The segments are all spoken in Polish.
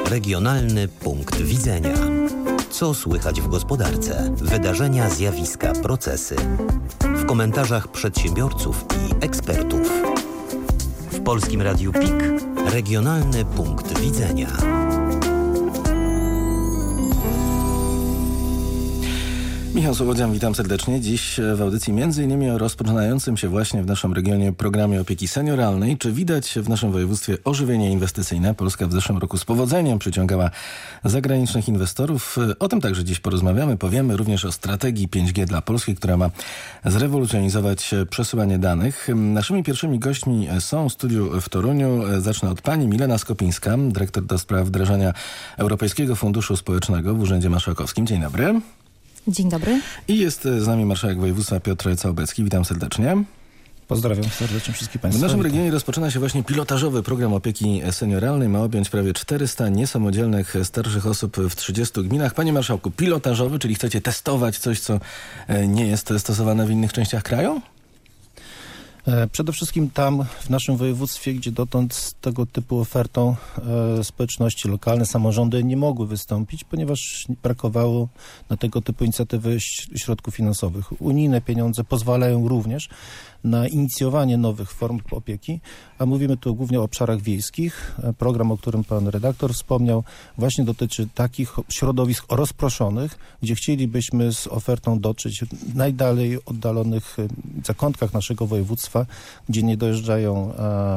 Regionalny punkt widzenia. Co słychać w gospodarce? Wydarzenia, zjawiska, procesy. W komentarzach przedsiębiorców i ekspertów. W Polskim Radiu PIK. Regionalny punkt widzenia. Michał Słowodzian, witam serdecznie. Dziś w audycji m.in. o rozpoczynającym się właśnie w naszym regionie programie opieki senioralnej. Czy widać w naszym województwie ożywienie inwestycyjne? Polska w zeszłym roku z powodzeniem przyciągała zagranicznych inwestorów. O tym także dziś porozmawiamy. Powiemy również o strategii 5G dla Polski, która ma zrewolucjonizować przesyłanie danych. Naszymi pierwszymi gośćmi są w studiu w Toruniu. Zacznę od pani Milena Skopińska, dyrektor do spraw wdrażania Europejskiego Funduszu Społecznego w Urzędzie Marszałkowskim. Dzień dobry. Dzień dobry. I jest z nami marszałek województwa Piotr Całobecki. Witam serdecznie. Pozdrawiam serdecznie wszystkich Państwa. W naszym regionie rozpoczyna się właśnie pilotażowy program opieki senioralnej. Ma objąć prawie 400 niesamodzielnych starszych osób w 30 gminach. Panie marszałku, pilotażowy, czyli chcecie testować coś, co nie jest stosowane w innych częściach kraju? Przede wszystkim tam, w naszym województwie, gdzie dotąd z tego typu ofertą społeczności lokalne, samorządy nie mogły wystąpić, ponieważ brakowało na tego typu inicjatywy środków finansowych. Unijne pieniądze pozwalają również na inicjowanie nowych form opieki, a mówimy tu głównie o obszarach wiejskich. Program, o którym pan redaktor wspomniał, właśnie dotyczy takich środowisk rozproszonych, gdzie chcielibyśmy z ofertą dotrzeć w najdalej oddalonych zakątkach naszego województwa, gdzie nie dojeżdżają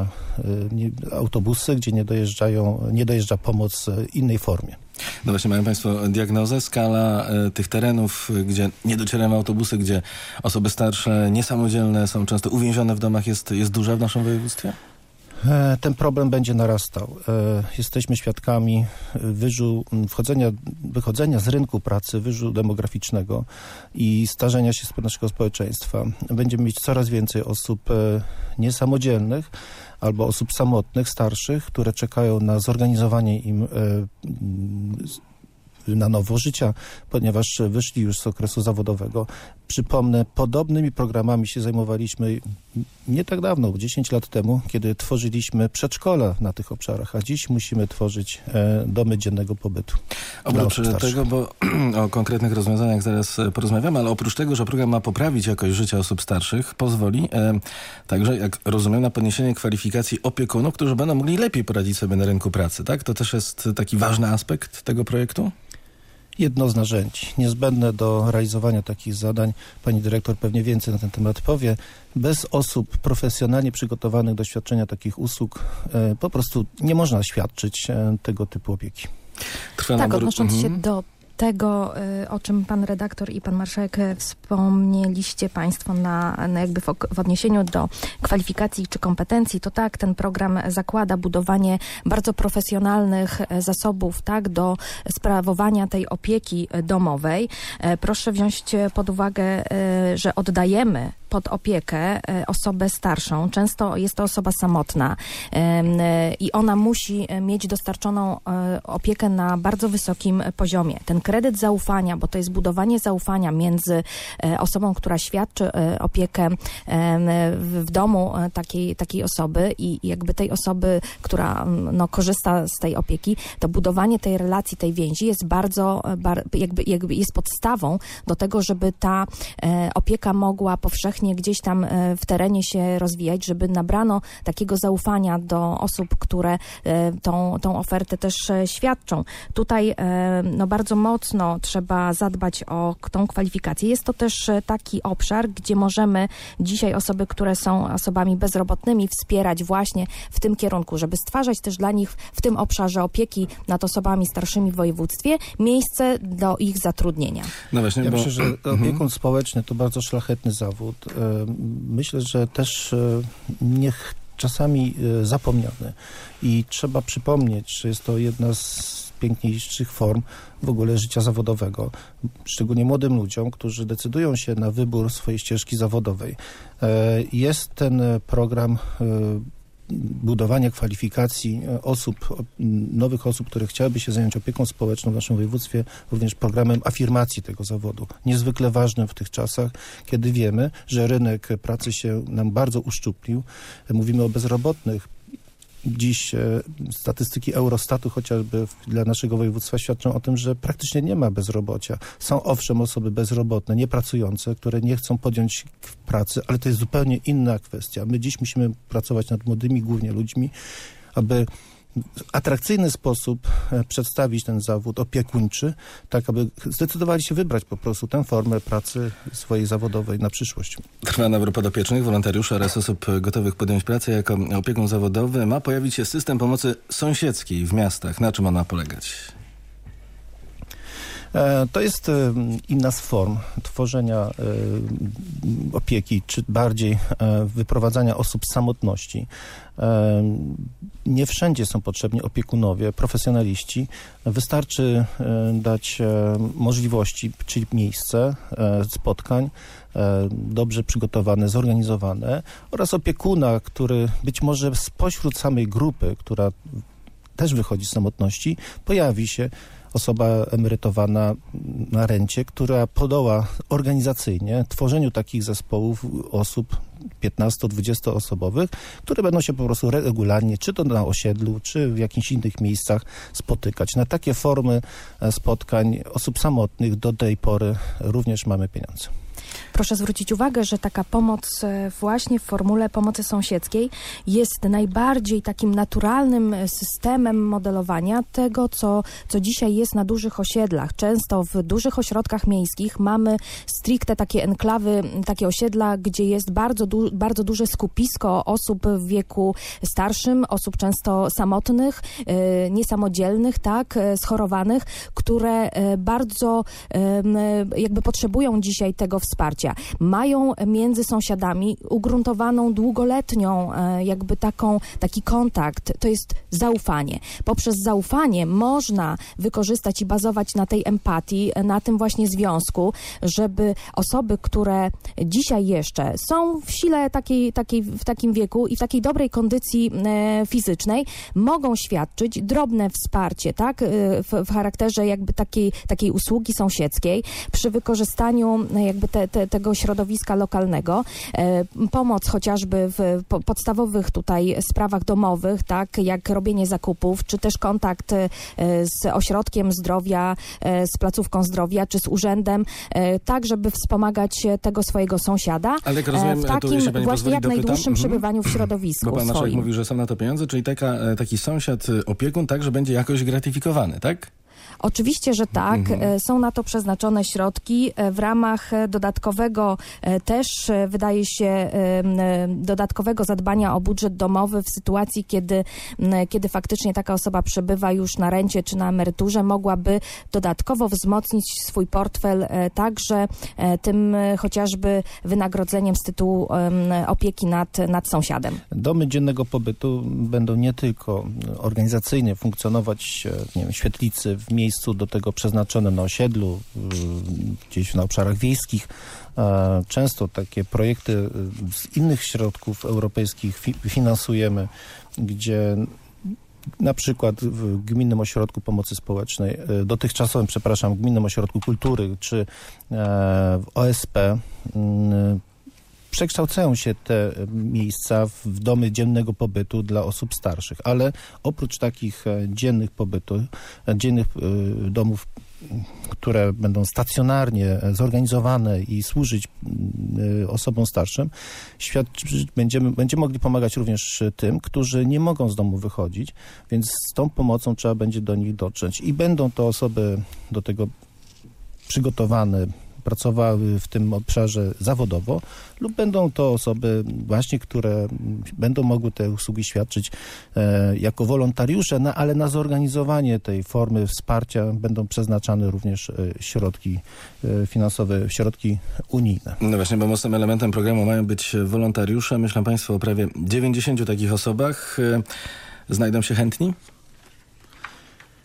autobusy, gdzie nie dojeżdża pomoc w innej formie. No właśnie, mają Państwo diagnozę, skala tych terenów, gdzie nie docierają autobusy, gdzie osoby starsze, niesamodzielne są często uwięzione w domach, jest duża w naszym województwie? Ten problem będzie narastał. Jesteśmy świadkami wychodzenia z rynku pracy, wyżu demograficznego i starzenia się naszego społeczeństwa. Będziemy mieć coraz więcej osób niesamodzielnych albo osób samotnych, starszych, które czekają na zorganizowanie im na nowo życia, ponieważ wyszli już z okresu zawodowego. Przypomnę, podobnymi programami się zajmowaliśmy nie tak dawno, 10 lat temu, kiedy tworzyliśmy przedszkola na tych obszarach, a dziś musimy tworzyć domy dziennego pobytu. Oprócz tego, bo o konkretnych rozwiązaniach zaraz porozmawiamy, ale oprócz tego, że program ma poprawić jakość życia osób starszych, pozwoli także, jak rozumiem, na podniesienie kwalifikacji opiekunów, którzy będą mogli lepiej poradzić sobie na rynku pracy, tak? To też jest taki ważny aspekt tego projektu? Jedno z narzędzi niezbędne do realizowania takich zadań. Pani dyrektor pewnie więcej na ten temat powie. Bez osób profesjonalnie przygotowanych do świadczenia takich usług po prostu nie można świadczyć tego typu opieki. Tak, odnosząc się do tego, o czym pan redaktor i pan marszałek wspomnieliście Państwo jakby w odniesieniu do kwalifikacji czy kompetencji, to tak, ten program zakłada budowanie bardzo profesjonalnych zasobów, tak, do sprawowania tej opieki domowej. Proszę wziąć pod uwagę, że oddajemy pod opiekę osobę starszą. Często jest to osoba samotna i ona musi mieć dostarczoną opiekę na bardzo wysokim poziomie. Ten kredyt zaufania, bo to jest budowanie zaufania między osobą, która świadczy opiekę w domu takiej osoby i jakby tej osoby, która korzysta z tej opieki, to budowanie tej relacji, tej więzi jest jakby jest podstawą do tego, żeby ta opieka mogła powszechnie gdzieś tam w terenie się rozwijać, żeby nabrano takiego zaufania do osób, które tą ofertę też świadczą. Tutaj bardzo mocno trzeba zadbać o tą kwalifikację. Jest to też taki obszar, gdzie możemy dzisiaj osoby, które są osobami bezrobotnymi, wspierać właśnie w tym kierunku, żeby stwarzać też dla nich w tym obszarze opieki nad osobami starszymi w województwie miejsce do ich zatrudnienia. No właśnie, myślę, że opiekun społeczny to bardzo szlachetny zawód. Myślę, że też czasami zapomniany i trzeba przypomnieć, że jest to jedna z piękniejszych form w ogóle życia zawodowego, szczególnie młodym ludziom, którzy decydują się na wybór swojej ścieżki zawodowej. Jest ten program budowania kwalifikacji nowych osób, które chciałyby się zająć opieką społeczną w naszym województwie, również programem afirmacji tego zawodu. Niezwykle ważnym w tych czasach, kiedy wiemy, że rynek pracy się nam bardzo uszczuplił. Mówimy o bezrobotnych Dziś statystyki Eurostatu chociażby dla naszego województwa świadczą o tym, że praktycznie nie ma bezrobocia. Są owszem osoby bezrobotne, niepracujące, które nie chcą podjąć pracy, ale to jest zupełnie inna kwestia. My dziś musimy pracować nad młodymi głównie ludźmi, aby w atrakcyjny sposób przedstawić ten zawód opiekuńczy, tak aby zdecydowali się wybrać po prostu tę formę pracy swojej zawodowej na przyszłość. Trwa nabór podopiecznych, wolontariuszy oraz osób gotowych podjąć pracę jako opiekun zawodowy. Ma pojawić się system pomocy sąsiedzkiej w miastach. Na czym ona ma polegać? To jest inna z form tworzenia opieki, czy bardziej wyprowadzania osób z samotności. Nie wszędzie są potrzebni opiekunowie, profesjonaliści. Wystarczy dać możliwości, czyli miejsce spotkań, dobrze przygotowane, zorganizowane oraz opiekuna, który być może spośród samej grupy, która też wychodzi z samotności, pojawi się osoba emerytowana na rencie, która podoła organizacyjnie tworzeniu takich zespołów osób 15-20 osobowych, które będą się po prostu regularnie, czy to na osiedlu, czy w jakichś innych miejscach spotykać. Na takie formy spotkań osób samotnych do tej pory również mamy pieniądze. Proszę zwrócić uwagę, że taka pomoc właśnie w formule pomocy sąsiedzkiej jest najbardziej takim naturalnym systemem modelowania tego, co dzisiaj jest na dużych osiedlach. Często w dużych ośrodkach miejskich mamy stricte takie enklawy, takie osiedla, gdzie jest bardzo duże skupisko osób w wieku starszym, osób często samotnych, niesamodzielnych, tak, schorowanych, które bardzo jakby potrzebują dzisiaj tego wsparcia. Mają między sąsiadami ugruntowaną długoletnią jakby taki kontakt. To jest zaufanie. Poprzez zaufanie można wykorzystać i bazować na tej empatii, na tym właśnie związku, żeby osoby, które dzisiaj jeszcze są w sile w takim wieku i w takiej dobrej kondycji fizycznej, mogą świadczyć drobne wsparcie, tak, w charakterze jakby takiej usługi sąsiedzkiej przy wykorzystaniu jakby tego środowiska lokalnego. Pomoc chociażby w podstawowych tutaj sprawach domowych, tak, jak robienie zakupów, czy też kontakt z ośrodkiem zdrowia, z placówką zdrowia, czy z urzędem, tak, żeby wspomagać tego swojego sąsiada. Ale jak rozumiem, w takim właśnie jak najdłuższym przebywaniu w środowisku. Bo pan marszałek swoim. mówi, że są na to pieniądze, czyli taki sąsiad, opiekun także będzie jakoś gratyfikowany, tak? Oczywiście, że tak. Są na to przeznaczone środki. W ramach dodatkowego też wydaje się dodatkowego zadbania o budżet domowy w sytuacji, kiedy faktycznie taka osoba przebywa już na rencie czy na emeryturze, mogłaby dodatkowo wzmocnić swój portfel także tym chociażby wynagrodzeniem z tytułu opieki nad sąsiadem. Domy dziennego pobytu będą nie tylko organizacyjnie funkcjonować, nie wiem, świetlicy w miejscu do tego przeznaczonym na osiedlu, gdzieś na obszarach wiejskich. Często takie projekty z innych środków europejskich finansujemy, gdzie na przykład w Gminnym Ośrodku Pomocy Społecznej, dotychczasowym, Gminnym Ośrodku Kultury, czy w OSP przekształcają się te miejsca w domy dziennego pobytu dla osób starszych, ale oprócz takich dziennych domów, które będą stacjonarnie zorganizowane i służyć osobom starszym, będziemy mogli pomagać również tym, którzy nie mogą z domu wychodzić, więc z tą pomocą trzeba będzie do nich dotrzeć. I będą to osoby do tego przygotowane, pracowały w tym obszarze zawodowo, lub będą to osoby właśnie, które będą mogły te usługi świadczyć jako wolontariusze, ale na zorganizowanie tej formy wsparcia będą przeznaczane również środki finansowe, środki unijne. No właśnie, bo mocnym elementem programu mają być wolontariusze. Myślą państwo o prawie 90 takich osobach. Znajdą się chętni?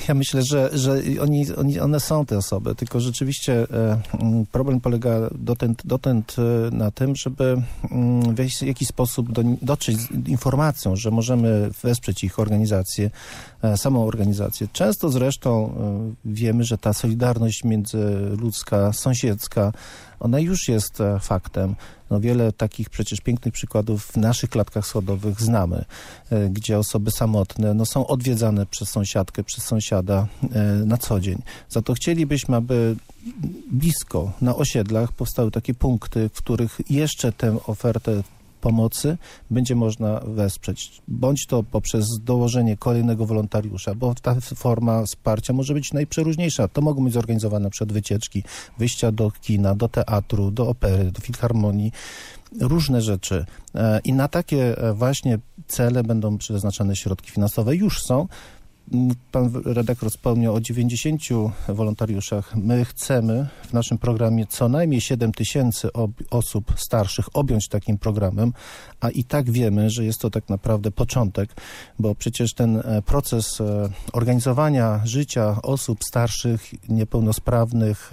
Ja myślę, że one są te osoby, tylko rzeczywiście problem polega dotąd na tym, żeby w jakiś sposób dotrzeć z informacją, że możemy wesprzeć ich organizację, samą organizację. Często zresztą wiemy, że ta solidarność międzyludzka, sąsiedzka, ona już jest faktem. No wiele takich przecież pięknych przykładów w naszych klatkach schodowych znamy, gdzie osoby samotne są odwiedzane przez sąsiadkę, przez sąsiada na co dzień. Za to chcielibyśmy, aby blisko, na osiedlach powstały takie punkty, w których jeszcze tę ofertę pomocy będzie można wesprzeć. Bądź to poprzez dołożenie kolejnego wolontariusza, bo ta forma wsparcia może być najprzeróżniejsza. To mogą być zorganizowane na przykład wycieczki, wyjścia do kina, do teatru, do opery, do filharmonii, różne rzeczy. I na takie właśnie cele będą przeznaczane środki finansowe. Już są. Pan redaktor wspomniał o 90 wolontariuszach. My chcemy w naszym programie co najmniej 7 000 osób starszych objąć takim programem, a i tak wiemy, że jest to tak naprawdę początek, bo przecież ten proces organizowania życia osób starszych, niepełnosprawnych,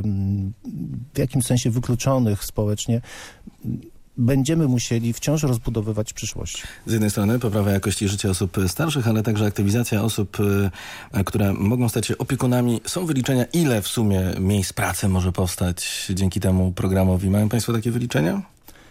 w jakimś sensie wykluczonych społecznie, będziemy musieli wciąż rozbudowywać w przyszłości. Z jednej strony poprawa jakości życia osób starszych, ale także aktywizacja osób, które mogą stać się opiekunami. Są wyliczenia, ile w sumie miejsc pracy może powstać dzięki temu programowi? Mają Państwo takie wyliczenia?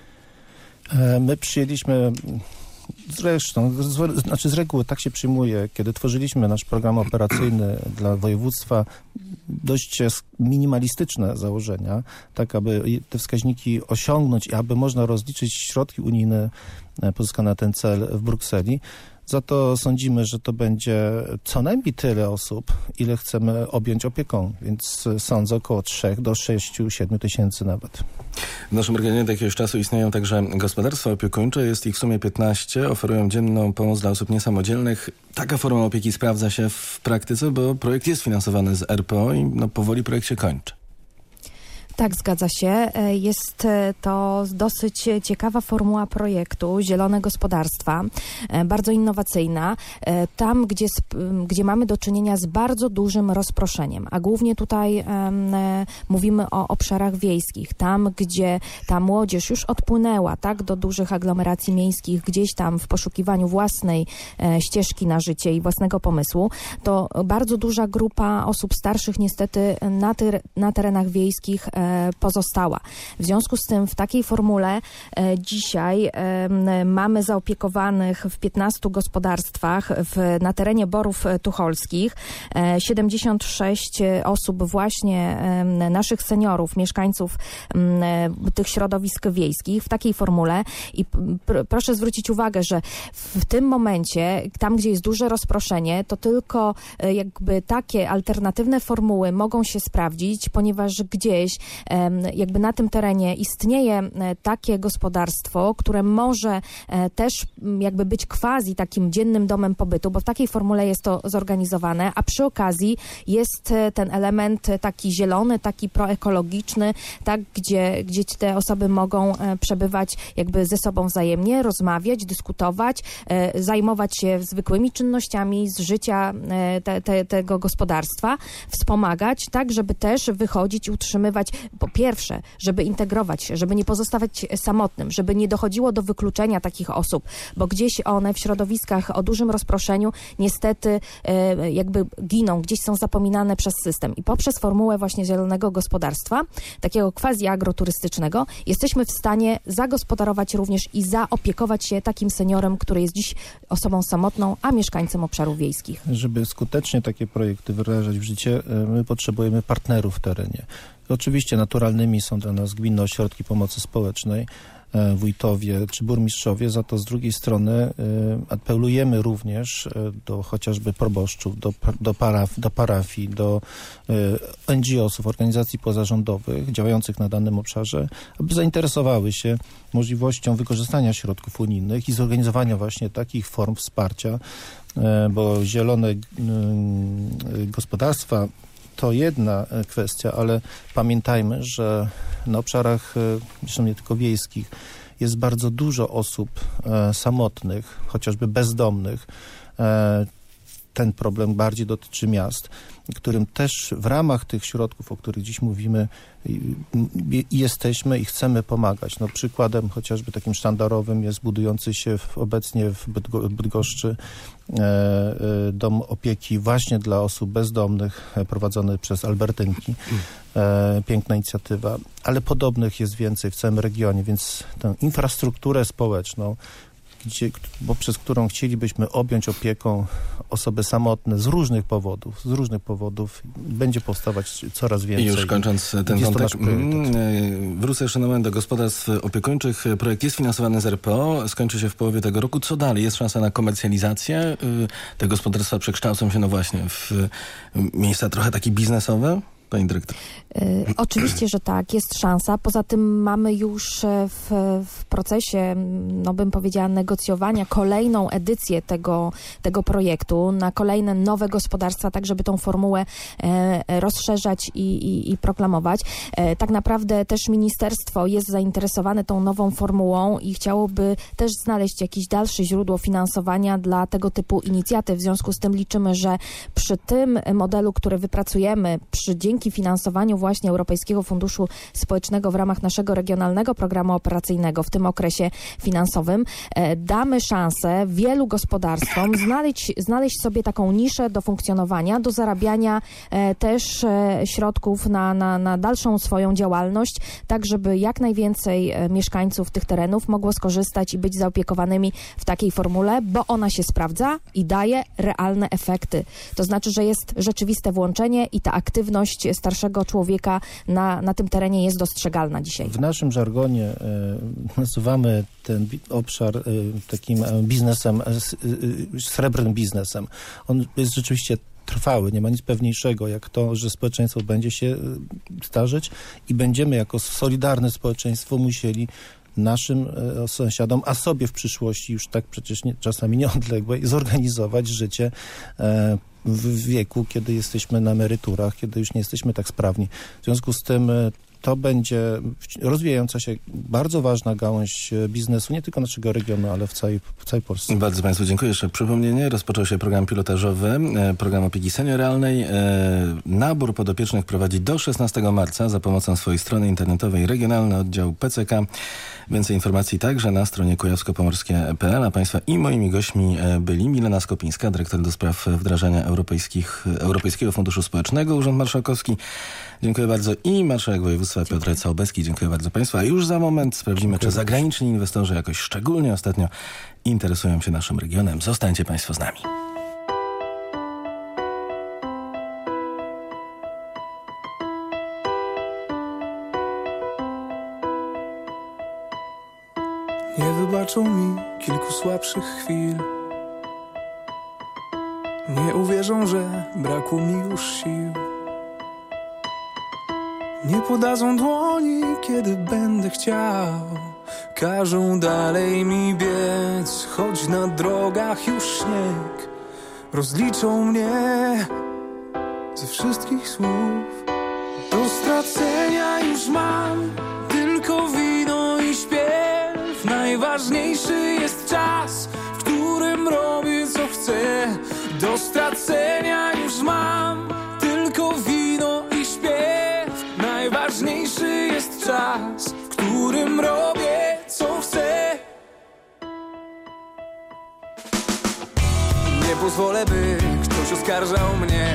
My przyjęliśmy, zresztą, z reguły tak się przyjmuje, kiedy tworzyliśmy nasz program operacyjny dla województwa, dość minimalistyczne założenia, tak aby te wskaźniki osiągnąć i aby można rozliczyć środki unijne pozyskane na ten cel w Brukseli. Za to sądzimy, że to będzie co najmniej tyle osób, ile chcemy objąć opieką, więc sądzę około 3 do 6-7 tysięcy nawet. W naszym regionie od jakiegoś czasu istnieją także gospodarstwa opiekuńcze, jest ich w sumie 15, oferują dzienną pomoc dla osób niesamodzielnych. Taka forma opieki sprawdza się w praktyce, bo projekt jest finansowany z RPO i powoli projekt się kończy. Tak, zgadza się. Jest to dosyć ciekawa formuła projektu Zielone Gospodarstwa, bardzo innowacyjna. Tam, gdzie mamy do czynienia z bardzo dużym rozproszeniem, a głównie tutaj mówimy o obszarach wiejskich, tam, gdzie ta młodzież już odpłynęła do dużych aglomeracji miejskich, gdzieś tam w poszukiwaniu własnej ścieżki na życie i własnego pomysłu, to bardzo duża grupa osób starszych niestety na terenach wiejskich pozostała. W związku z tym w takiej formule dzisiaj mamy zaopiekowanych w 15 gospodarstwach na terenie Borów Tucholskich 76 osób właśnie naszych seniorów, mieszkańców tych środowisk wiejskich w takiej formule i proszę zwrócić uwagę, że w tym momencie, tam gdzie jest duże rozproszenie, to tylko jakby takie alternatywne formuły mogą się sprawdzić, ponieważ gdzieś jakby na tym terenie istnieje takie gospodarstwo, które może też jakby być quasi takim dziennym domem pobytu, bo w takiej formule jest to zorganizowane, a przy okazji jest ten element taki zielony, taki proekologiczny, tak, gdzie te osoby mogą przebywać jakby ze sobą wzajemnie, rozmawiać, dyskutować, zajmować się zwykłymi czynnościami z życia tego gospodarstwa, wspomagać, tak, żeby też wychodzić i utrzymywać, po pierwsze, żeby integrować się, żeby nie pozostawać samotnym, żeby nie dochodziło do wykluczenia takich osób, bo gdzieś one w środowiskach o dużym rozproszeniu niestety jakby giną, gdzieś są zapominane przez system. I poprzez formułę właśnie zielonego gospodarstwa, takiego quasi agroturystycznego, jesteśmy w stanie zagospodarować również i zaopiekować się takim seniorem, który jest dziś osobą samotną, a mieszkańcem obszarów wiejskich. Żeby skutecznie takie projekty wdrażać w życie, my potrzebujemy partnerów w terenie. Oczywiście naturalnymi są dla nas gminne ośrodki pomocy społecznej, wójtowie czy burmistrzowie, za to z drugiej strony apelujemy również do chociażby proboszczów, do parafii, do NGO-sów, organizacji pozarządowych działających na danym obszarze, aby zainteresowały się możliwością wykorzystania środków unijnych i zorganizowania właśnie takich form wsparcia, bo zielone gospodarstwa to jedna kwestia, ale pamiętajmy, że na obszarach, zresztą nie tylko wiejskich, jest bardzo dużo osób samotnych, chociażby bezdomnych, ten problem bardziej dotyczy miast, którym też w ramach tych środków, o których dziś mówimy, jesteśmy i chcemy pomagać. No, przykładem chociażby takim sztandarowym jest budujący się obecnie w Bydgoszczy dom opieki właśnie dla osób bezdomnych, prowadzony przez Albertynki. Piękna inicjatywa, ale podobnych jest więcej w całym regionie, więc tę infrastrukturę społeczną, poprzez którą chcielibyśmy objąć opieką osoby samotne z różnych powodów, będzie powstawać coraz więcej. I już kończąc ten wątek, wrócę jeszcze na moment do gospodarstw opiekuńczych. Projekt jest finansowany z RPO, skończy się w połowie tego roku. Co dalej? Jest szansa na komercjalizację? Te gospodarstwa przekształcą się właśnie w miejsca trochę takie biznesowe? Pani dyrektor. Oczywiście, że tak, jest szansa. Poza tym mamy już w procesie, no bym powiedziała, negocjowania kolejną edycję tego projektu na kolejne nowe gospodarstwa, tak żeby tą formułę rozszerzać i proklamować. Tak naprawdę też ministerstwo jest zainteresowane tą nową formułą i chciałoby też znaleźć jakieś dalsze źródło finansowania dla tego typu inicjatyw. W związku z tym liczymy, że przy tym modelu, który wypracujemy, dzięki finansowaniu właśnie Europejskiego Funduszu Społecznego w ramach naszego regionalnego programu operacyjnego w tym okresie finansowym, damy szansę wielu gospodarstwom znaleźć sobie taką niszę do funkcjonowania, do zarabiania też środków na dalszą swoją działalność, tak żeby jak najwięcej mieszkańców tych terenów mogło skorzystać i być zaopiekowanymi w takiej formule, bo ona się sprawdza i daje realne efekty. To znaczy, że jest rzeczywiste włączenie i ta aktywność starszego człowieka na tym terenie jest dostrzegalna dzisiaj. W naszym żargonie nazywamy ten obszar takim biznesem, srebrnym biznesem. On jest rzeczywiście trwały, nie ma nic pewniejszego jak to, że społeczeństwo będzie się starzeć i będziemy jako solidarne społeczeństwo musieli naszym sąsiadom, a sobie w przyszłości już tak przecież czasami nieodległej zorganizować życie w wieku, kiedy jesteśmy na emeryturach, kiedy już nie jesteśmy tak sprawni. W związku z tym to będzie rozwijająca się bardzo ważna gałąź biznesu, nie tylko naszego regionu, ale w całej Polsce. Bardzo Państwu dziękuję. Jeszcze przypomnienie. Rozpoczął się program pilotażowy, program opieki senioralnej. Nabór podopiecznych prowadzi do 16 marca za pomocą swojej strony internetowej Regionalny Oddział PCK. Więcej informacji także na stronie kujawsko-pomorskie.pl. A Państwa i moimi gośćmi byli Milena Skopińska, dyrektor do spraw wdrażania Europejskiego Funduszu Społecznego, Urząd Marszałkowski. Dziękuję bardzo. I marszałek województwa Piotr Całbeski. Dziękuję bardzo Państwu. A już za moment sprawdzimy, czy zagraniczni inwestorzy jakoś szczególnie ostatnio interesują się naszym regionem. Zostańcie Państwo z nami. Nie wybaczą mi kilku słabszych chwil. Nie uwierzą, że brakło mi już sił. Nie podadzą dłoni, kiedy będę chciał. Każą dalej mi biec, choć na drogach już śnieg. Rozliczą mnie ze wszystkich słów. Do stracenia już mam tylko wino i śpiew. Najważniejszy jest czas, w którym robię co chcę. Do stracenia już mam tylko wino i śpiew. Najważniejszy jest czas, w którym robię co chcę. Nie pozwolę, by ktoś oskarżał mnie.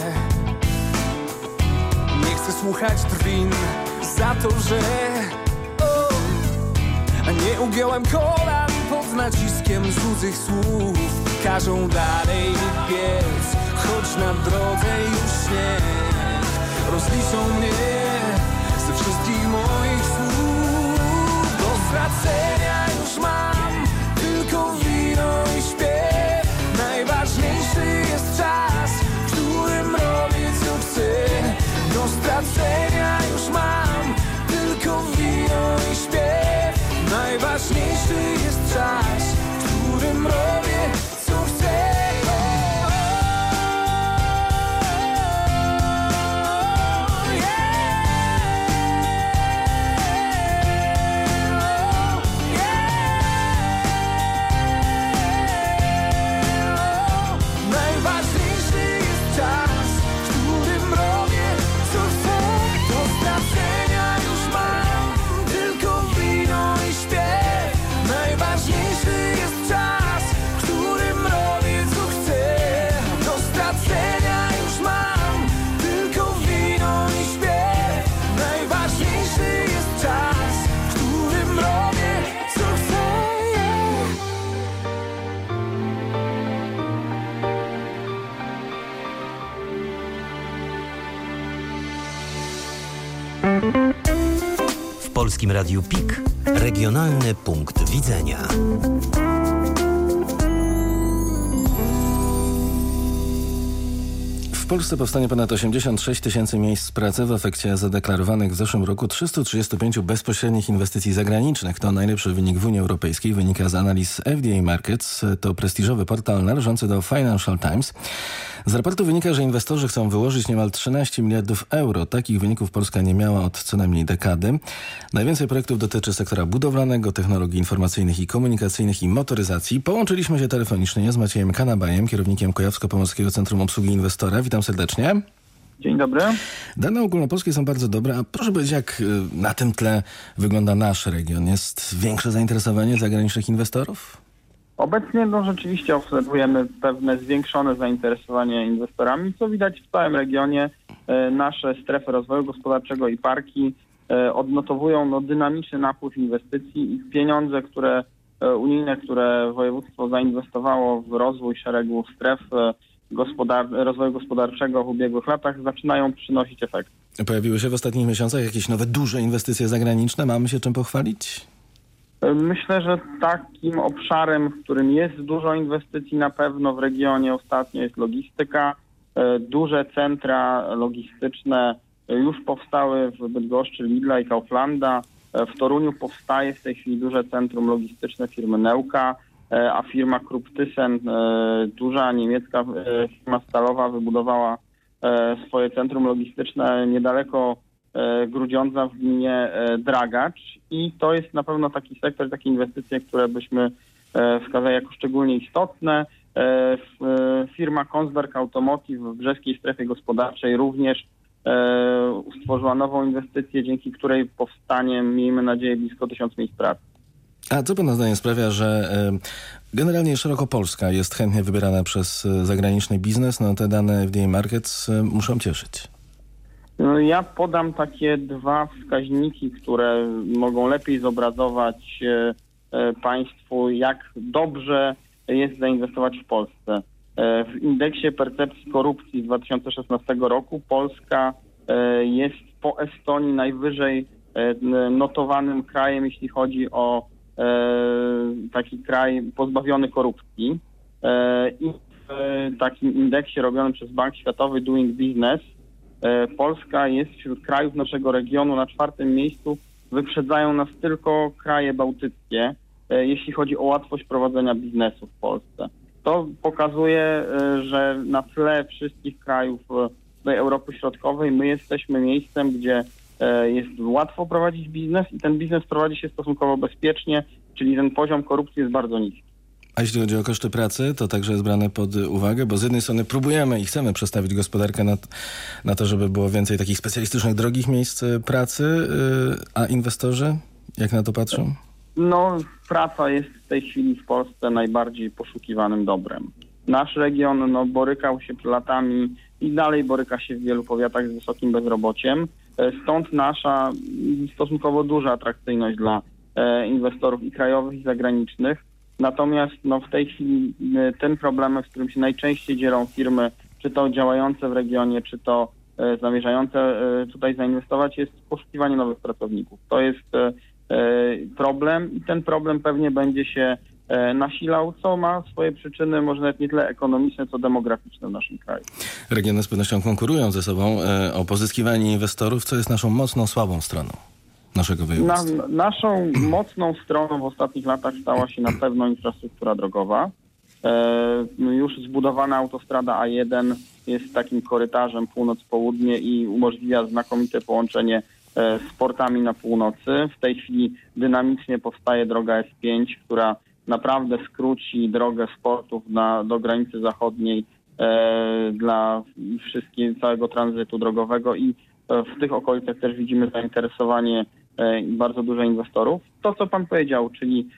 Nie chcę słuchać drwin za to, że nie ugiąłem kolan pod naciskiem cudzych słów. Każą dalej mi biec, choć na drodze już śnieg. Rozliczą mnie ze wszystkich moich słów. Do stracenia już mam tylko wino i śpiew. Najważniejszy jest czas, w którym robię co chcę. Do stracenia już mam tylko wino i śpiew. Najważniejszy jest czas, w którym robię co chcę. W Polskim Radiu PIK regionalny punkt widzenia. W Polsce powstanie ponad 86 tysięcy miejsc pracy w efekcie zadeklarowanych w zeszłym roku 335 bezpośrednich inwestycji zagranicznych. To najlepszy wynik w Unii Europejskiej, wynika z analiz FDA Markets. To prestiżowy portal należący do Financial Times. Z raportu wynika, że inwestorzy chcą wyłożyć niemal 13 miliardów euro. Takich wyników Polska nie miała od co najmniej dekady. Najwięcej projektów dotyczy sektora budowlanego, technologii informacyjnych i komunikacyjnych i motoryzacji. Połączyliśmy się telefonicznie z Maciejem Kanabajem, kierownikiem Kujawsko-Pomorskiego Centrum Obsługi Inwestora. Witam serdecznie. Dzień dobry. Dane ogólnopolskie są bardzo dobre, a proszę powiedzieć, jak na tym tle wygląda nasz region? Jest większe zainteresowanie zagranicznych inwestorów? Obecnie rzeczywiście obserwujemy pewne zwiększone zainteresowanie inwestorami, co widać w całym regionie. Nasze strefy rozwoju gospodarczego i parki odnotowują dynamiczny napływ inwestycji i pieniądze, unijne, które województwo zainwestowało w rozwój szeregu stref rozwoju gospodarczego w ubiegłych latach, zaczynają przynosić efekty. Pojawiły się w ostatnich miesiącach jakieś nowe, duże inwestycje zagraniczne? Mamy się czym pochwalić? Myślę, że takim obszarem, w którym jest dużo inwestycji na pewno w regionie ostatnio jest logistyka. Duże centra logistyczne już powstały w Bydgoszczy, Lidla i Kauflanda. W Toruniu powstaje w tej chwili duże centrum logistyczne firmy Neuka, a firma Krupp Thyssen, duża niemiecka firma stalowa, wybudowała swoje centrum logistyczne niedaleko Grudziądza w gminie Dragacz i to jest na pewno taki sektor, takie inwestycje, które byśmy wskazali jako szczególnie istotne. Firma Kongsberg Automotive w brzeskiej strefie gospodarczej również stworzyła nową inwestycję, dzięki której powstanie, miejmy nadzieję, blisko 1000 miejsc pracy. A co pana zdaniem sprawia, że generalnie szeroko Polska jest chętnie wybierana przez zagraniczny biznes? Te dane FDA Markets muszą cieszyć. Ja podam takie dwa wskaźniki, które mogą lepiej zobrazować Państwu, jak dobrze jest zainwestować w Polsce. W indeksie percepcji korupcji z 2016 roku Polska jest po Estonii najwyżej notowanym krajem, jeśli chodzi o taki kraj pozbawiony korupcji. I w takim indeksie robionym przez Bank Światowy Doing Business Polska jest wśród krajów naszego regionu na 4. miejscu. Wyprzedzają nas tylko kraje bałtyckie, jeśli chodzi o łatwość prowadzenia biznesu w Polsce. To pokazuje, że na tle wszystkich krajów tej Europy Środkowej my jesteśmy miejscem, gdzie jest łatwo prowadzić biznes i ten biznes prowadzi się stosunkowo bezpiecznie, czyli ten poziom korupcji jest bardzo niski. A jeśli chodzi o koszty pracy, to także jest brane pod uwagę, bo z jednej strony próbujemy i chcemy przestawić gospodarkę na to, żeby było więcej takich specjalistycznych, drogich miejsc pracy, a inwestorzy jak na to patrzą? Praca jest w tej chwili w Polsce najbardziej poszukiwanym dobrem. Nasz region borykał się latami i dalej boryka się w wielu powiatach z wysokim bezrobociem. Stąd nasza stosunkowo duża atrakcyjność dla inwestorów i krajowych, i zagranicznych. Natomiast w tej chwili tym problemem, z którym się najczęściej dzierą firmy, czy to działające w regionie, czy to zamierzające tutaj zainwestować, jest poszukiwanie nowych pracowników. To jest problem i ten problem pewnie będzie się nasilał, co ma swoje przyczyny może nawet nie tyle ekonomiczne, co demograficzne w naszym kraju. Regiony z pewnością konkurują ze sobą o pozyskiwanie inwestorów, co jest naszą mocną, słabą stroną naszego województwa. Naszą mocną stroną w ostatnich latach stała się na pewno infrastruktura drogowa. Już zbudowana autostrada A1 jest takim korytarzem północ-południe i umożliwia znakomite połączenie z portami na północy. W tej chwili dynamicznie powstaje droga S5, która naprawdę skróci drogę z portów do granicy zachodniej dla całego tranzytu drogowego i w tych okolicach też widzimy zainteresowanie bardzo dużo inwestorów. To, co pan powiedział, czyli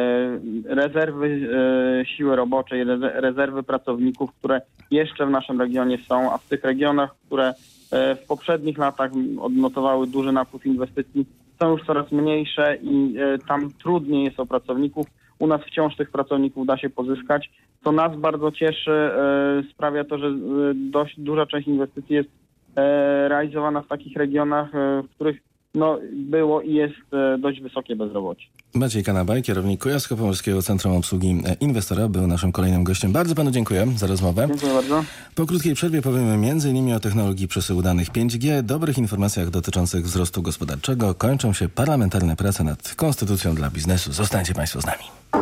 rezerwy siły roboczej, rezerwy pracowników, które jeszcze w naszym regionie są, a w tych regionach, które w poprzednich latach odnotowały duży napływ inwestycji, są już coraz mniejsze i tam trudniej jest o pracowników. U nas wciąż tych pracowników da się pozyskać. Co nas bardzo cieszy, sprawia to, że dość duża część inwestycji jest realizowana w takich regionach, w których było i jest dość wysokie bezrobocie. Maciej Kanabaj, kierownik Kujawsko-Pomorskiego Centrum Obsługi Inwestora, był naszym kolejnym gościem. Bardzo panu dziękuję za rozmowę. Dziękuję bardzo. Po krótkiej przerwie powiemy m.in. o technologii przesyłu danych 5G, dobrych informacjach dotyczących wzrostu gospodarczego. Kończą się parlamentarne prace nad Konstytucją dla biznesu. Zostańcie państwo z nami.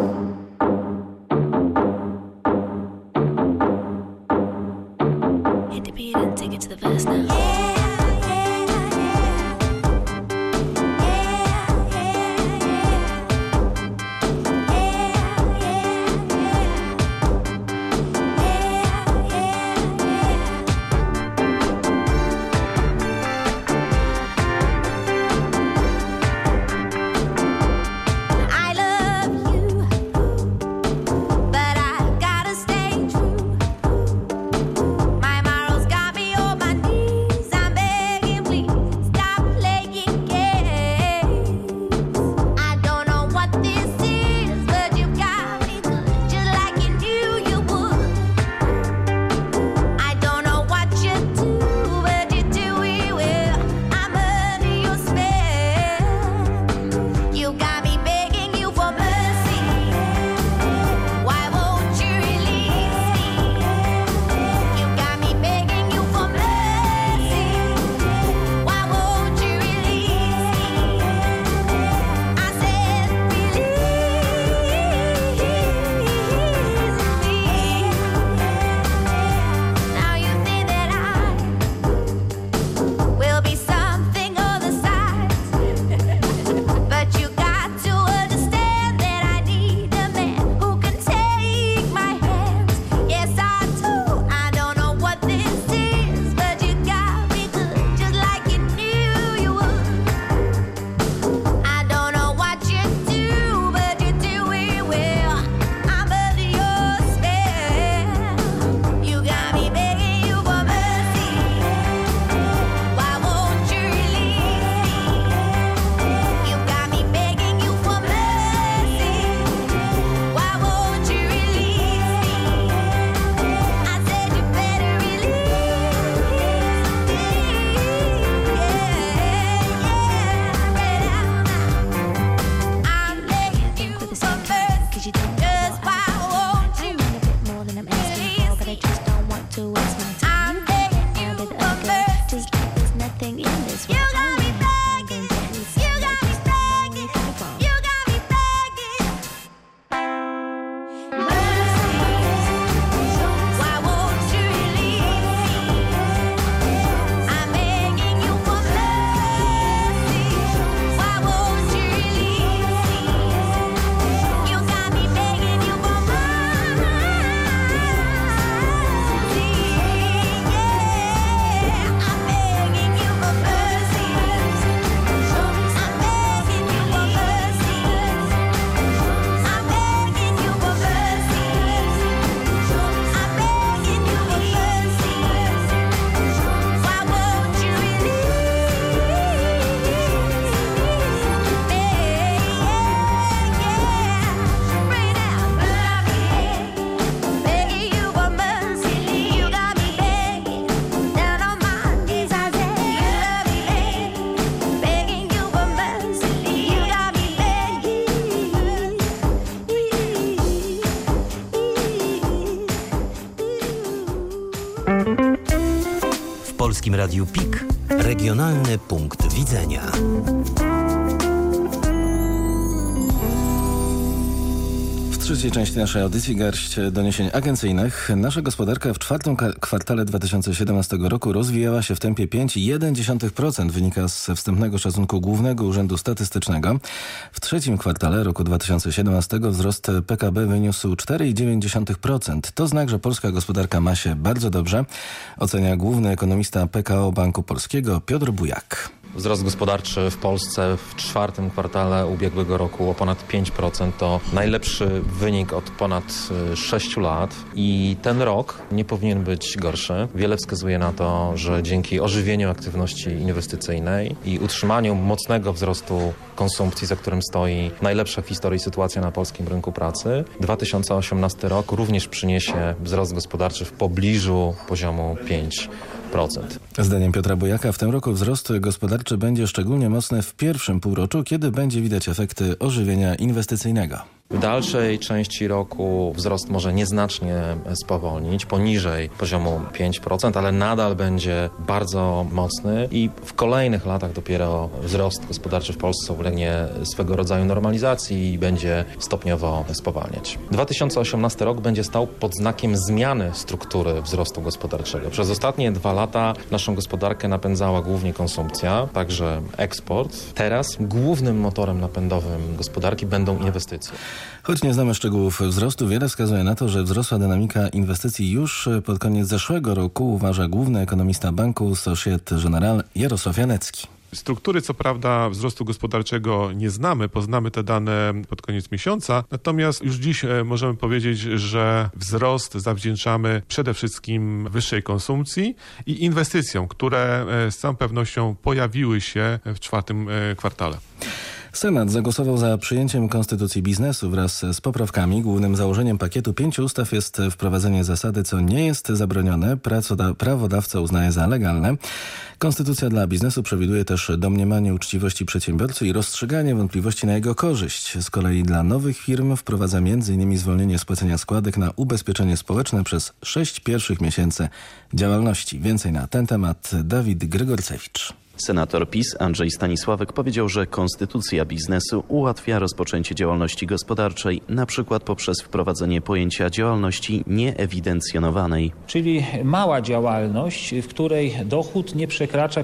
Polskim Radiu PIK. Regionalny punkt widzenia. W trzeciej części naszej audycji garść doniesień agencyjnych. Nasza gospodarka w czwartym kwartale 2017 roku rozwijała się w tempie 5,1%, wynika ze wstępnego szacunku Głównego Urzędu Statystycznego. W trzecim kwartale roku 2017 wzrost PKB wyniósł 4,9%. To znak, że polska gospodarka ma się bardzo dobrze, ocenia główny ekonomista PKO Banku Polskiego Piotr Bujak. Wzrost gospodarczy w Polsce w czwartym kwartale ubiegłego roku o ponad 5% to najlepszy wynik od ponad 6 lat i ten rok nie powinien być gorszy. Wiele wskazuje na to, że dzięki ożywieniu aktywności inwestycyjnej i utrzymaniu mocnego wzrostu konsumpcji, za którym stoi najlepsza w historii sytuacja na polskim rynku pracy, 2018 rok również przyniesie wzrost gospodarczy w pobliżu poziomu 5%. Zdaniem Piotra Bujaka w tym roku wzrost gospodarczy będzie szczególnie mocny w pierwszym półroczu, kiedy będzie widać efekty ożywienia inwestycyjnego. W dalszej części roku wzrost może nieznacznie spowolnić, poniżej poziomu 5%, ale nadal będzie bardzo mocny i w kolejnych latach dopiero wzrost gospodarczy w Polsce ulegnie swego rodzaju normalizacji i będzie stopniowo spowalniać. 2018 rok będzie stał pod znakiem zmiany struktury wzrostu gospodarczego. Przez ostatnie 2 lata naszą gospodarkę napędzała głównie konsumpcja, także eksport. Teraz głównym motorem napędowym gospodarki będą inwestycje. Choć nie znamy szczegółów wzrostu, wiele wskazuje na to, że wzrosła dynamika inwestycji już pod koniec zeszłego roku, uważa główny ekonomista banku Societe Generale Jarosław Janecki. Struktury, co prawda, wzrostu gospodarczego nie znamy, poznamy te dane pod koniec miesiąca, natomiast już dziś możemy powiedzieć, że wzrost zawdzięczamy przede wszystkim wyższej konsumpcji i inwestycjom, które z całą pewnością pojawiły się w 4. kwartale. Senat zagłosował za przyjęciem Konstytucji Biznesu wraz z poprawkami. Głównym założeniem pakietu 5 ustaw jest wprowadzenie zasady, co nie jest zabronione, prawodawca uznaje za legalne. Konstytucja dla biznesu przewiduje też domniemanie uczciwości przedsiębiorcy i rozstrzyganie wątpliwości na jego korzyść. Z kolei dla nowych firm wprowadza m.in. zwolnienie z płacenia składek na ubezpieczenie społeczne przez 6 pierwszych miesięcy działalności. Więcej na ten temat Dawid Grygorcewicz. Senator PiS Andrzej Stanisławek powiedział, że konstytucja biznesu ułatwia rozpoczęcie działalności gospodarczej, na przykład poprzez wprowadzenie pojęcia działalności nieewidencjonowanej. Czyli mała działalność, w której dochód nie przekracza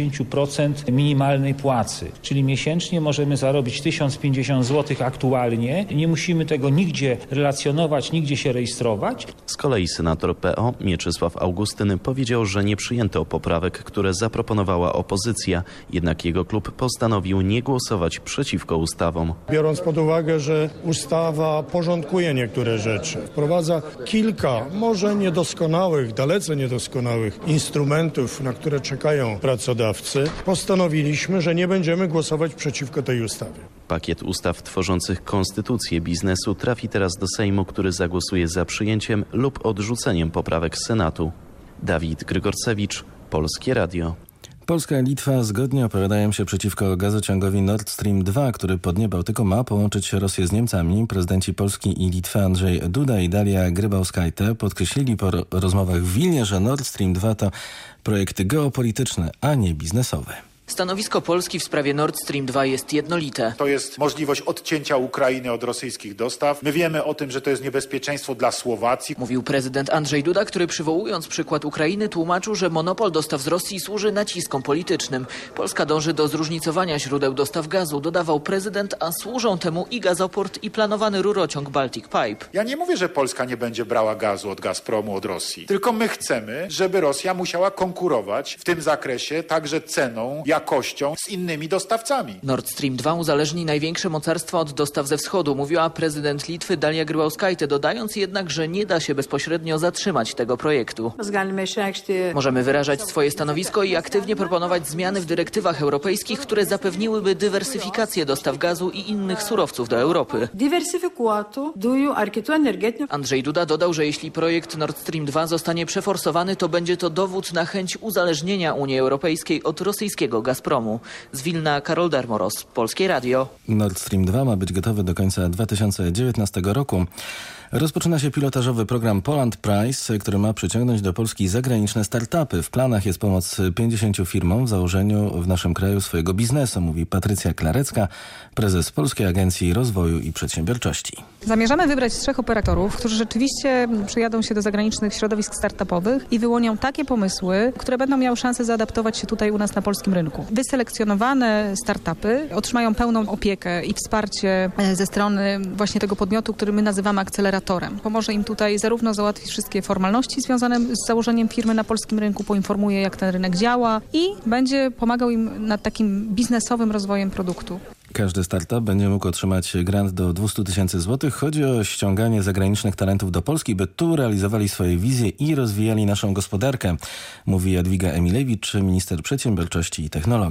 50% minimalnej płacy. Czyli miesięcznie możemy zarobić 1050 zł aktualnie. Nie musimy tego nigdzie relacjonować, nigdzie się rejestrować. Z kolei senator PO Mieczysław Augustyn powiedział, że nie przyjęto poprawek, które zaproponowała opozycja. Jednak jego klub postanowił nie głosować przeciwko ustawom. Biorąc pod uwagę, że ustawa porządkuje niektóre rzeczy, wprowadza kilka, może niedoskonałych, dalece niedoskonałych instrumentów, na które czekają pracodawcy, postanowiliśmy, że nie będziemy głosować przeciwko tej ustawie. Pakiet ustaw tworzących konstytucję biznesu trafi teraz do Sejmu, który zagłosuje za przyjęciem lub odrzuceniem poprawek Senatu. Dawid Grygorcewicz, Polskie Radio. Polska i Litwa zgodnie opowiadają się przeciwko gazociągowi Nord Stream 2, który po dnie Bałtyku ma połączyć Rosję z Niemcami. Prezydenci Polski i Litwy Andrzej Duda i Dalia Grybauskaite podkreślili po rozmowach w Wilnie, że Nord Stream 2 to projekt geopolityczny, a nie biznesowy. Stanowisko Polski w sprawie Nord Stream 2 jest jednolite. To jest możliwość odcięcia Ukrainy od rosyjskich dostaw. My wiemy o tym, że to jest niebezpieczeństwo dla Słowacji. Mówił prezydent Andrzej Duda, który przywołując przykład Ukrainy tłumaczył, że monopol dostaw z Rosji służy naciskom politycznym. Polska dąży do zróżnicowania źródeł dostaw gazu, dodawał prezydent, a służą temu i gazoport, i planowany rurociąg Baltic Pipe. Ja nie mówię, że Polska nie będzie brała gazu od Gazpromu, od Rosji. Tylko my chcemy, żeby Rosja musiała konkurować w tym zakresie także ceną, jakością z innymi dostawcami. Nord Stream 2 uzależni największe mocarstwa od dostaw ze wschodu, mówiła prezydent Litwy Dalia Grybauskaite, dodając jednak, że nie da się bezpośrednio zatrzymać tego projektu. Możemy wyrażać swoje stanowisko i aktywnie proponować zmiany w dyrektywach europejskich, które zapewniłyby dywersyfikację dostaw gazu i innych surowców do Europy. Andrzej Duda dodał, że jeśli projekt Nord Stream 2 zostanie przeforsowany, to będzie to dowód na chęć uzależnienia Unii Europejskiej od rosyjskiego Gazpromu. Z Wilna Karol Dermoros, Polskie Radio. Nord Stream 2 ma być gotowy do końca 2019 roku. Rozpoczyna się pilotażowy program Poland Prize, który ma przyciągnąć do Polski zagraniczne startupy. W planach jest pomoc 50 firmom w założeniu w naszym kraju swojego biznesu, mówi Patrycja Klarecka, prezes Polskiej Agencji Rozwoju i Przedsiębiorczości. Zamierzamy wybrać 3 operatorów, którzy rzeczywiście przyjadą się do zagranicznych środowisk startupowych i wyłonią takie pomysły, które będą miały szansę zaadaptować się tutaj u nas na polskim rynku. Wyselekcjonowane startupy otrzymają pełną opiekę i wsparcie ze strony właśnie tego podmiotu, który my nazywamy akceleratorem. Pomoże im tutaj zarówno załatwić wszystkie formalności związane z założeniem firmy na polskim rynku, poinformuje, jak ten rynek działa i będzie pomagał im nad takim biznesowym rozwojem produktu. Każdy startup będzie mógł otrzymać grant do 200 000 złotych. Chodzi o ściąganie zagranicznych talentów do Polski, by tu realizowali swoje wizje i rozwijali naszą gospodarkę, mówi Jadwiga Emilewicz, minister przedsiębiorczości i technologii.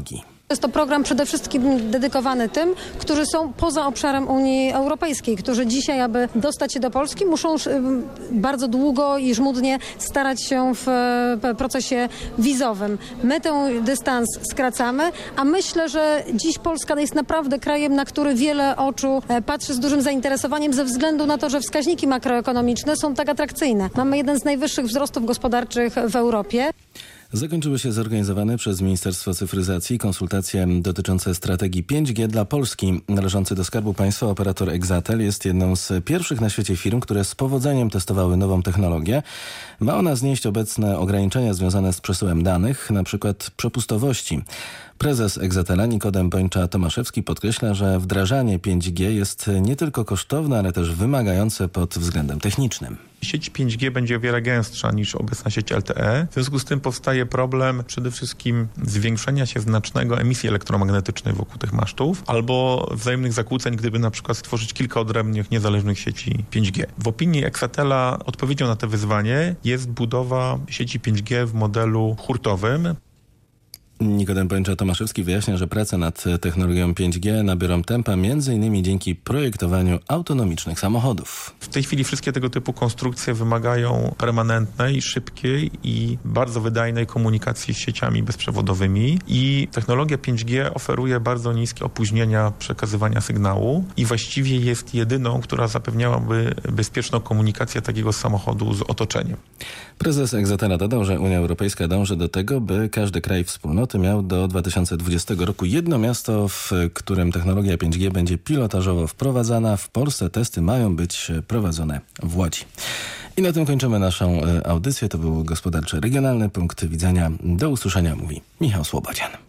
Jest to program przede wszystkim dedykowany tym, którzy są poza obszarem Unii Europejskiej, którzy dzisiaj, aby dostać się do Polski, muszą bardzo długo i żmudnie starać się w procesie wizowym. My ten dystans skracamy, a myślę, że dziś Polska jest naprawdę krajem, na który wiele oczu patrzy z dużym zainteresowaniem ze względu na to, że wskaźniki makroekonomiczne są tak atrakcyjne. Mamy jeden z najwyższych wzrostów gospodarczych w Europie. Zakończyły się zorganizowane przez Ministerstwo Cyfryzacji konsultacje dotyczące strategii 5G dla Polski. Należący do Skarbu Państwa operator Exatel jest jedną z pierwszych na świecie firm, które z powodzeniem testowały nową technologię. Ma ona znieść obecne ograniczenia związane z przesyłem danych, na przykład przepustowości. Prezes Exatela Nikodem Bończa-Tomaszewski podkreśla, że wdrażanie 5G jest nie tylko kosztowne, ale też wymagające pod względem technicznym. Sieć 5G będzie o wiele gęstsza niż obecna sieć LTE. W związku z tym powstaje problem przede wszystkim zwiększenia się znacznego emisji elektromagnetycznej wokół tych masztów albo wzajemnych zakłóceń, gdyby na przykład stworzyć kilka odrębnych, niezależnych sieci 5G. W opinii Exatela odpowiedzią na to wyzwanie jest budowa sieci 5G w modelu hurtowym. Nikodem Bończa-Tomaszewski wyjaśnia, że prace nad technologią 5G nabiorą tempa m.in. dzięki projektowaniu autonomicznych samochodów. W tej chwili wszystkie tego typu konstrukcje wymagają permanentnej, szybkiej i bardzo wydajnej komunikacji z sieciami bezprzewodowymi i technologia 5G oferuje bardzo niskie opóźnienia przekazywania sygnału i właściwie jest jedyną, która zapewniałaby bezpieczną komunikację takiego samochodu z otoczeniem. Prezes Exatela dodał, że Unia Europejska dąży do tego, by każdy kraj wspólnoty miał do 2020 roku jedno miasto, w którym technologia 5G będzie pilotażowo wprowadzana. W Polsce testy mają być prowadzone w Łodzi. I na tym kończymy naszą audycję. To był Gospodarczy Regionalny Punkt Widzenia. Do usłyszenia, mówi Michał Słobodzian.